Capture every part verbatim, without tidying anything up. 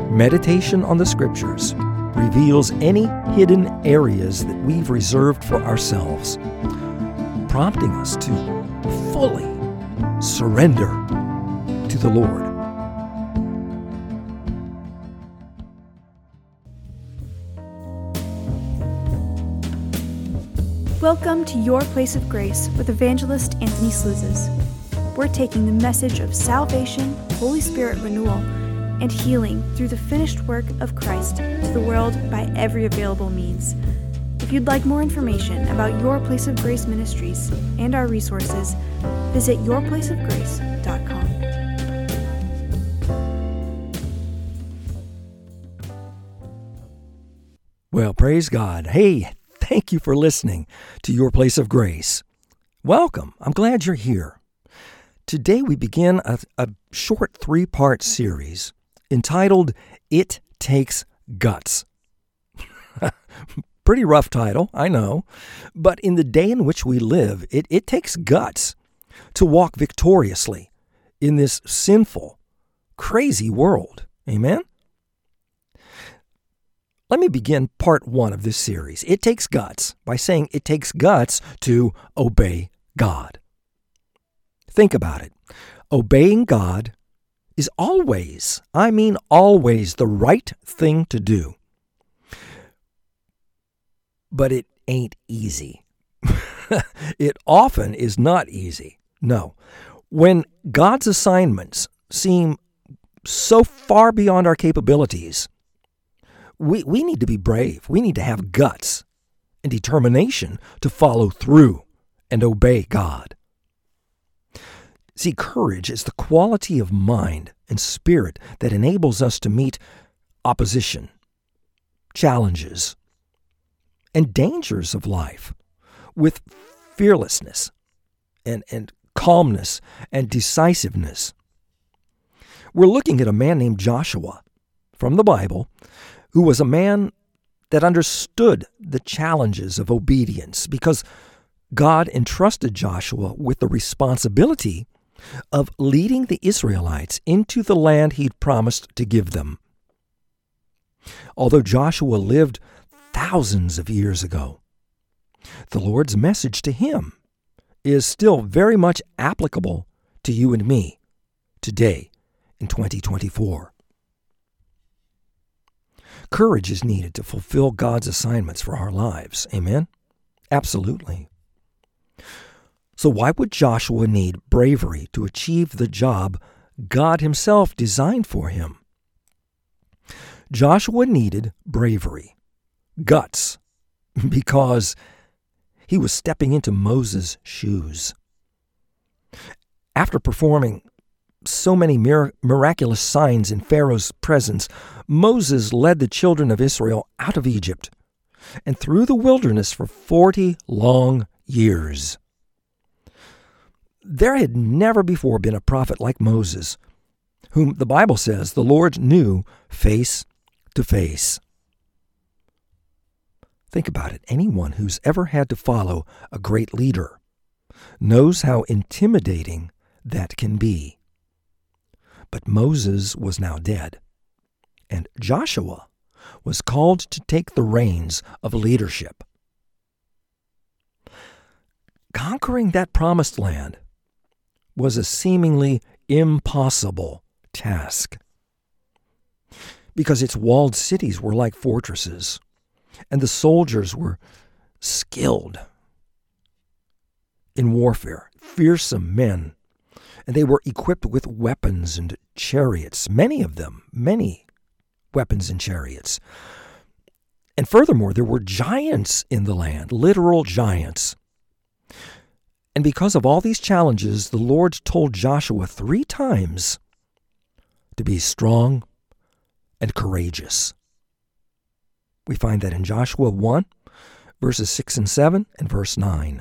Meditation on the Scriptures reveals any hidden areas that we've reserved for ourselves, prompting us to fully surrender to the Lord. Welcome to Your Place of Grace with Evangelist Anthony Slouzes. We're taking the message of salvation, Holy Spirit renewal, and healing through the finished work of Christ to the world by every available means. If you'd like more information about Your Place of Grace Ministries and our resources, visit your place of grace dot com. Well, praise God. Hey, thank you for listening to Your Place of Grace. Welcome. I'm glad you're here. Today we begin a, a short three-part series entitled, It Takes Guts. Pretty rough title, I know, but in the day in which we live, it, it takes guts to walk victoriously in this sinful, crazy world. Amen? Let me begin part one of this series, It Takes Guts, by saying it takes guts to obey God. Think about it. Obeying God is always, I mean always, the right thing to do. But it ain't easy. It often is not easy. No. When God's assignments seem so far beyond our capabilities, we, we need to be brave. We need to have guts and determination to follow through and obey God. See, courage is the quality of mind and spirit that enables us to meet opposition, challenges, and dangers of life with fearlessness and, and calmness and decisiveness. We're looking at a man named Joshua from the Bible who was a man that understood the challenges of obedience because God entrusted Joshua with the responsibility of leading the Israelites into the land he'd promised to give them. Although Joshua lived thousands of years ago, the Lord's message to him is still very much applicable to you and me today in twenty twenty-four. Courage is needed to fulfill God's assignments for our lives. Amen? Absolutely. So why would Joshua need bravery to achieve the job God himself designed for him? Joshua needed bravery, guts, because he was stepping into Moses' shoes. After performing so many mir- miraculous signs in Pharaoh's presence, Moses led the children of Israel out of Egypt and through the wilderness for forty long years. There had never before been a prophet like Moses, whom the Bible says the Lord knew face to face. Think about it. Anyone who's ever had to follow a great leader knows how intimidating that can be. But Moses was now dead, and Joshua was called to take the reins of leadership. Conquering that promised land was a seemingly impossible task because its walled cities were like fortresses, and the soldiers were skilled in warfare, fearsome men, and they were equipped with weapons and chariots, many of them, many weapons and chariots. And furthermore, there were giants in the land, literal giants. And because of all these challenges, the Lord told Joshua three times to be strong and courageous. We find that in Joshua one, verses six and seven, and verse nine.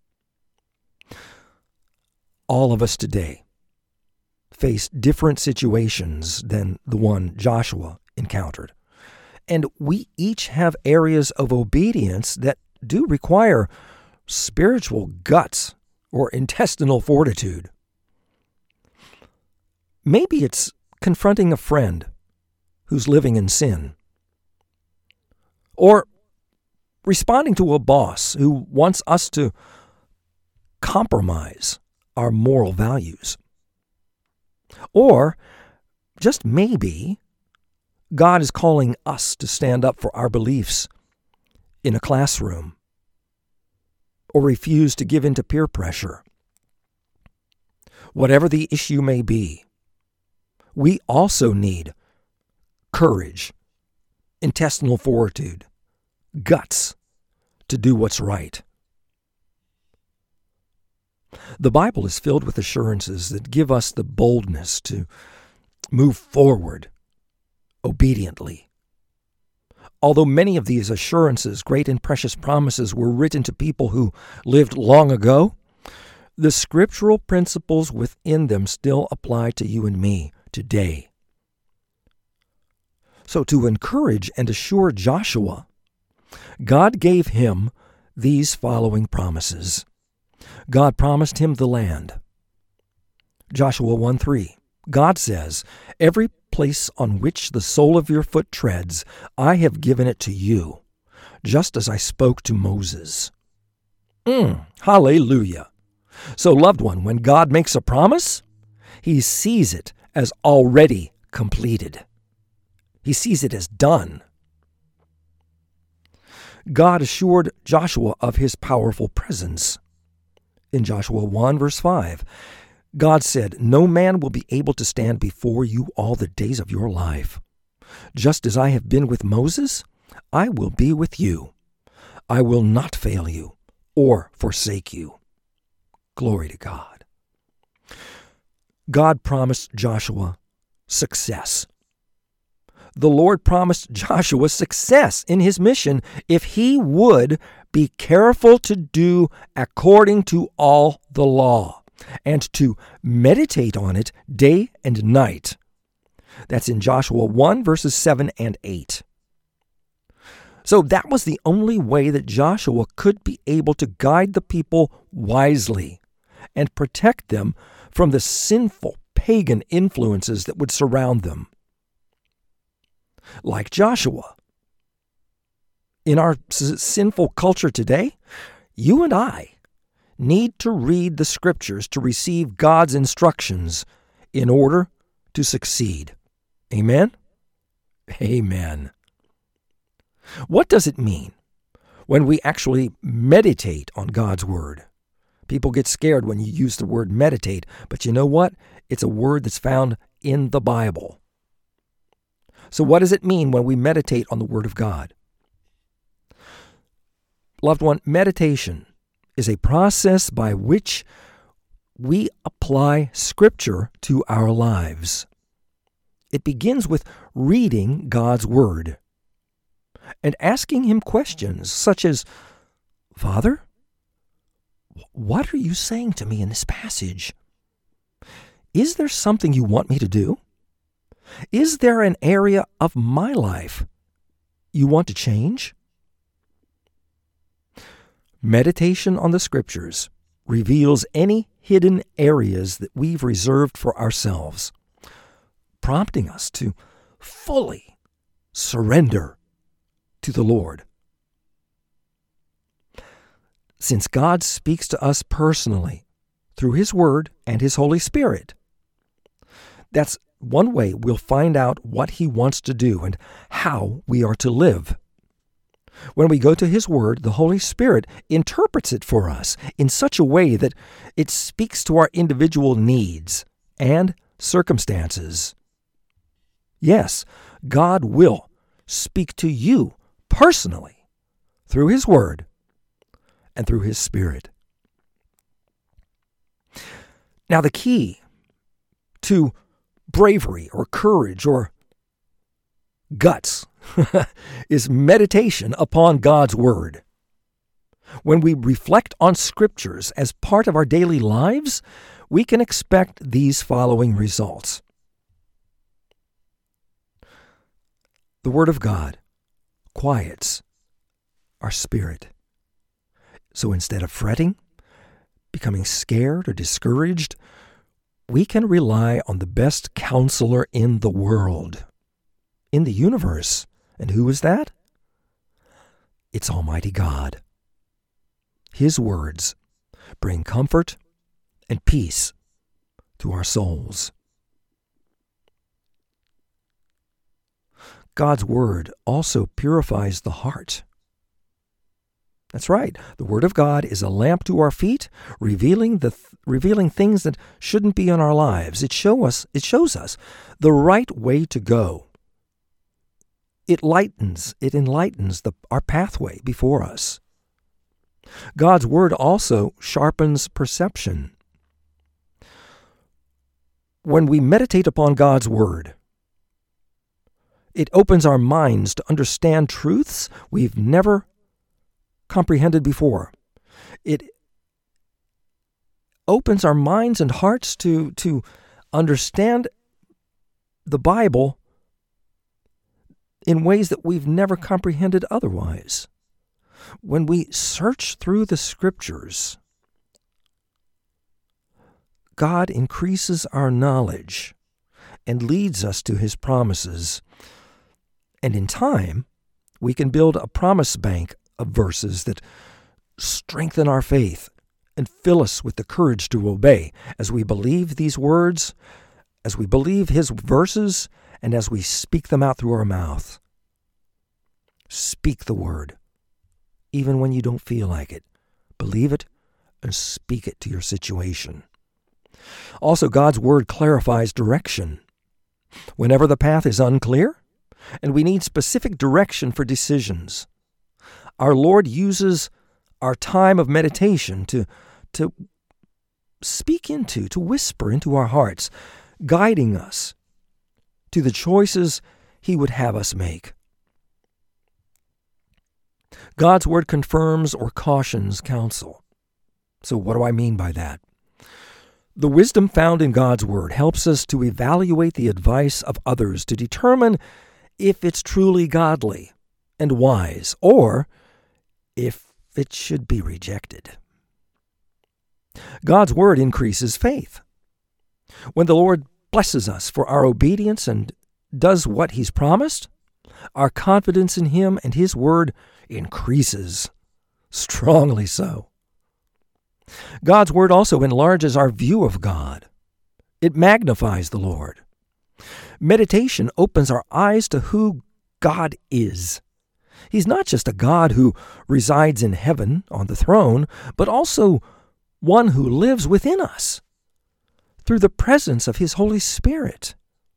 All of us today face different situations than the one Joshua encountered. And we each have areas of obedience that do require spiritual guts or intestinal fortitude. Maybe it's confronting a friend who's living in sin. Or responding to a boss who wants us to compromise our moral values. Or just maybe God is calling us to stand up for our beliefs in a classroom or refuse to give in to peer pressure. Whatever the issue may be, we also need courage, intestinal fortitude, guts to do what's right. The Bible is filled with assurances that give us the boldness to move forward obediently. Although many of these assurances, great and precious promises, were written to people who lived long ago, the scriptural principles within them still apply to you and me today. So to encourage and assure Joshua, God gave him these following promises. God promised him the land. Joshua one three. God says, "Every place on which the sole of your foot treads, I have given it to you, just as I spoke to Moses." Mm, hallelujah. So, loved one, when God makes a promise, he sees it as already completed. He sees it as done. God assured Joshua of his powerful presence. In Joshua one, verse five, God said, "No man will be able to stand before you all the days of your life. Just as I have been with Moses, I will be with you. I will not fail you or forsake you." Glory to God. God promised Joshua success. The Lord promised Joshua success in his mission if he would be careful to do according to all the law and to meditate on it day and night. That's in Joshua one, verses seven and eight. So that was the only way that Joshua could be able to guide the people wisely and protect them from the sinful pagan influences that would surround them. Like Joshua, in our s- sinful culture today, you and I need to read the scriptures to receive God's instructions in order to succeed. Amen? Amen. What does it mean when we actually meditate on God's word? People get scared when you use the word meditate, but you know what? It's a word that's found in the Bible. So what does it mean when we meditate on the Word of God? Loved one, meditation is a process by which we apply Scripture to our lives. It begins with reading God's Word and asking Him questions such as, "Father, what are you saying to me in this passage? Is there something you want me to do? Is there an area of my life you want to change?" Meditation on the Scriptures reveals any hidden areas that we've reserved for ourselves, prompting us to fully surrender to the Lord. Since God speaks to us personally through His Word and His Holy Spirit, that's one way we'll find out what He wants to do and how we are to live. When we go to His Word, the Holy Spirit interprets it for us in such a way that it speaks to our individual needs and circumstances. Yes, God will speak to you personally through His Word and through His Spirit. Now, the key to bravery or courage or guts is meditation upon God's Word. When we reflect on Scriptures as part of our daily lives, we can expect these following results. The Word of God quiets our spirit. So instead of fretting, becoming scared or discouraged, we can rely on the best counselor in the world. in the universe. And who is that? It's Almighty God. His words bring comfort and peace to our souls. God's word also purifies the heart. That's right. The Word of God is a lamp to our feet, revealing the th- revealing things that shouldn't be in our lives. It show us. It shows us the right way to go. It lightens. It enlightens the, our pathway before us. God's Word also sharpens perception. When we meditate upon God's Word, it opens our minds to understand truths we've never comprehended before. It opens our minds and hearts to, to understand the Bible in ways that we've never comprehended otherwise. When we search through the Scriptures, God increases our knowledge and leads us to His promises. And in time, we can build a promise bank of verses that strengthen our faith and fill us with the courage to obey as we believe these words, as we believe His verses, and as we speak them out through our mouth. Speak the word, even when you don't feel like it. Believe it and speak it to your situation. Also, God's word clarifies direction. Whenever the path is unclear and we need specific direction for decisions, our Lord uses our time of meditation to, to speak into, to whisper into our hearts, guiding us to the choices He would have us make. God's word confirms or cautions counsel. So what do I mean by that? The wisdom found in God's word helps us to evaluate the advice of others to determine if it's truly godly and wise, or if it should be rejected. God's word increases faith. When the Lord blesses us for our obedience and does what He's promised, our confidence in Him and His word increases, strongly so. God's word also enlarges our view of God. It magnifies the Lord. Meditation opens our eyes to who God is. He's not just a God who resides in heaven on the throne, but also one who lives within us through the presence of His Holy Spirit.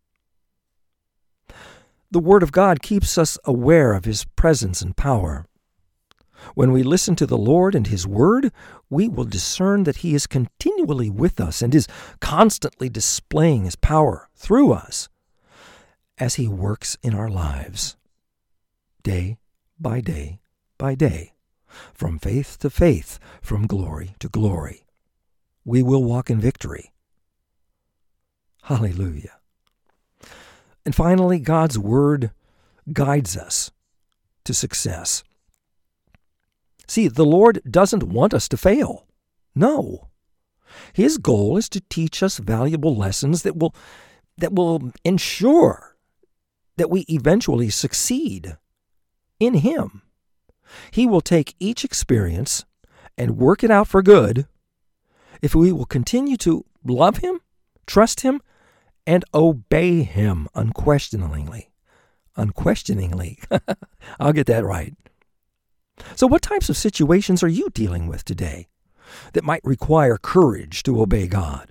The Word of God keeps us aware of His presence and power. When we listen to the Lord and His Word, we will discern that He is continually with us and is constantly displaying His power through us as He works in our lives, day by day by day, from faith to faith, from glory to glory. We will walk in victory. Hallelujah. And finally, God's Word guides us to success. See, the Lord doesn't want us to fail. No. His goal is to teach us valuable lessons that will, that will ensure that we eventually succeed in Him. He will take each experience and work it out for good if we will continue to love Him, trust Him, and obey Him unquestioningly. Unquestioningly. I'll get that right. So what types of situations are you dealing with today that might require courage to obey God?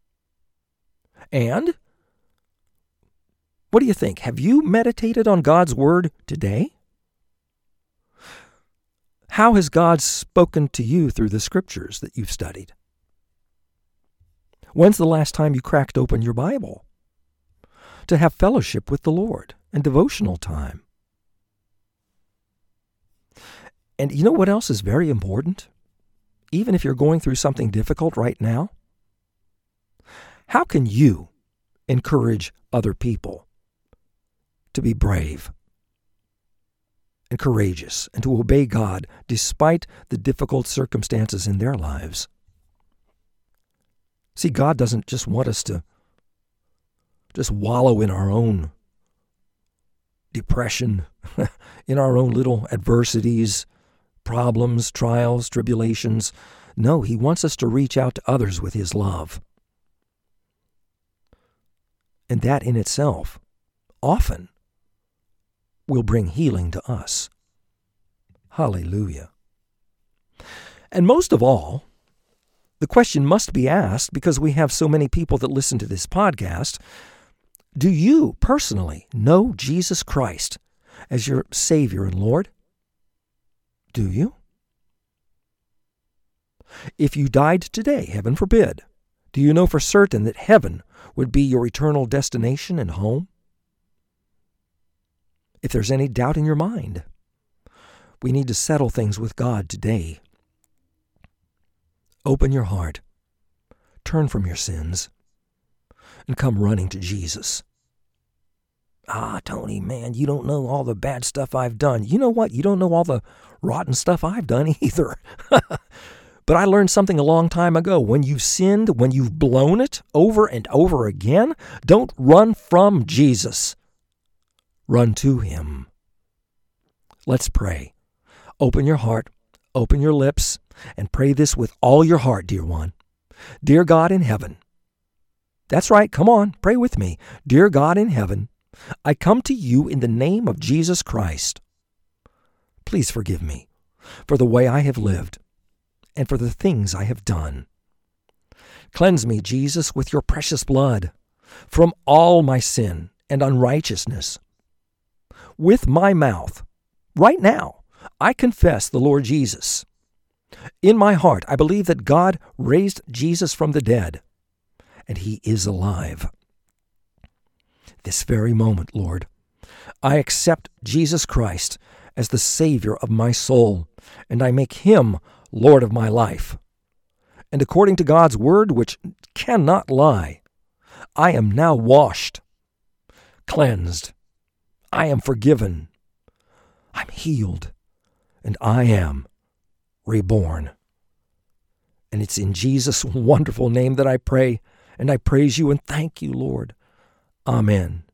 And what do you think? Have you meditated on God's Word today? How has God spoken to you through the Scriptures that you've studied? When's the last time you cracked open your Bible to have fellowship with the Lord and devotional time? And you know what else is very important? Even if you're going through something difficult right now, how can you encourage other people to be brave and courageous and to obey God despite the difficult circumstances in their lives? See, God doesn't just want us to just wallow in our own depression, in our own little adversities, problems, trials, tribulations. No, he wants us to reach out to others with his love. And that in itself often will bring healing to us. Hallelujah. And most of all, the question must be asked, because we have so many people that listen to this podcast, do you personally know Jesus Christ as your Savior and Lord? Do you? If you died today, heaven forbid, do you know for certain that heaven would be your eternal destination and home? If there's any doubt in your mind, we need to settle things with God today. Open your heart, turn from your sins, and come running to Jesus. Ah, Tony, man, you don't know all the bad stuff I've done. You know what? You don't know all the rotten stuff I've done either. But I learned something a long time ago. When you've sinned, when you've blown it over and over again, don't run from Jesus. Run to him. Let's pray. Open your heart, open your lips, and pray this with all your heart, dear one. Dear God in heaven. That's right, come on, pray with me. Dear God in heaven, I come to you in the name of Jesus Christ. Please forgive me for the way I have lived and for the things I have done. Cleanse me, Jesus, with your precious blood from all my sin and unrighteousness. With my mouth, right now, I confess the Lord Jesus. In my heart, I believe that God raised Jesus from the dead, and he is alive. This very moment, Lord, I accept Jesus Christ as the Savior of my soul, and I make him Lord of my life. And according to God's word, which cannot lie, I am now washed, cleansed. I am forgiven. I'm healed, and I am reborn. And it's in Jesus' wonderful name that I pray, and I praise you and thank you, Lord. Amen.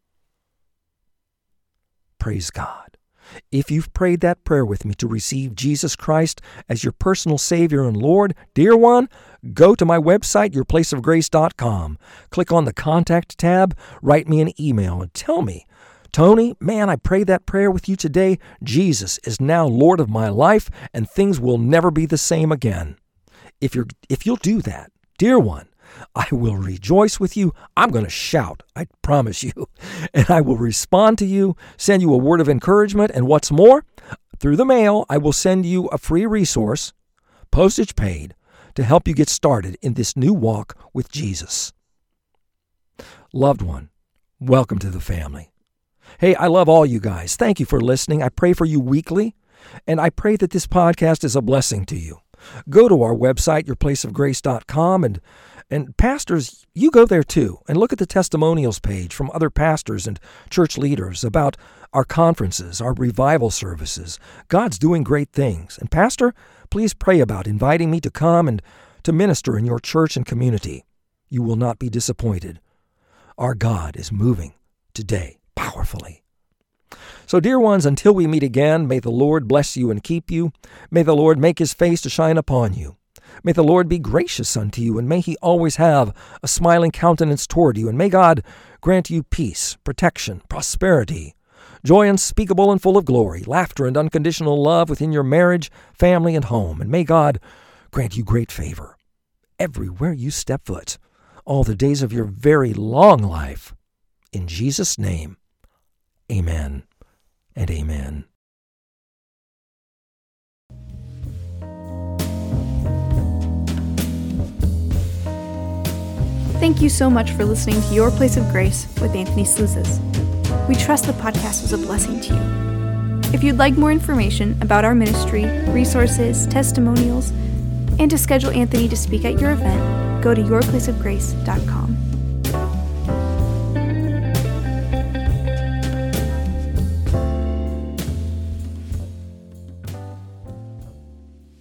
Praise God. If you've prayed that prayer with me to receive Jesus Christ as your personal Savior and Lord, dear one, go to my website, your place of grace dot com. Click on the Contact tab, write me an email, and tell me, Tony, man, I prayed that prayer with you today. Jesus is now Lord of my life, and things will never be the same again. If you're, if you'll do that, dear one, I will rejoice with you. I'm going to shout, I promise you. And I will respond to you, send you a word of encouragement, and what's more, through the mail, I will send you a free resource, postage paid, to help you get started in this new walk with Jesus. Loved one, welcome to the family. Hey, I love all you guys. Thank you for listening. I pray for you weekly, and I pray that this podcast is a blessing to you. Go to our website, your place of grace dot com, and And pastors, you go there too, and look at the testimonials page from other pastors and church leaders about our conferences, our revival services. God's doing great things. And pastor, please pray about inviting me to come and to minister in your church and community. You will not be disappointed. Our God is moving today powerfully. So, dear ones, until we meet again, may the Lord bless you and keep you. May the Lord make his face to shine upon you. May the Lord be gracious unto you, and may he always have a smiling countenance toward you, and may God grant you peace, protection, prosperity, joy unspeakable and full of glory, laughter and unconditional love within your marriage, family, and home. And may God grant you great favor everywhere you step foot, all the days of your very long life. In Jesus' name, amen and amen. Thank you so much for listening to Your Place of Grace with Anthony Slouzes. We trust the podcast was a blessing to you. If you'd like more information about our ministry, resources, testimonials, and to schedule Anthony to speak at your event, go to your place of grace dot com.